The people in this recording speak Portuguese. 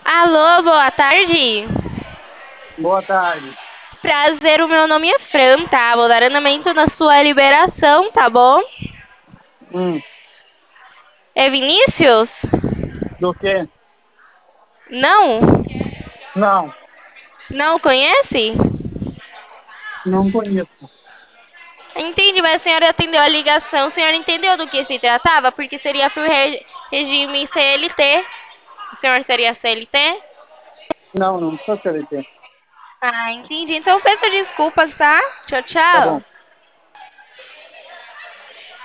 Alô, boa tarde. Boa tarde. Prazer, o meu nome é Fran, tá? Vou dar andamento na sua liberação, tá bom? Hum, É Vinícius? do quê? Não? Não, Não conhece? não conheço. Entendi, mas a senhora atendeu a ligação, a senhora entendeu do que se tratava? Porque seria para o regime CLT. O senhor seria CLT? Não, não sou CLT. Ah, entendi. Então peço desculpas, tá? Tchau, Tá bom. tchau.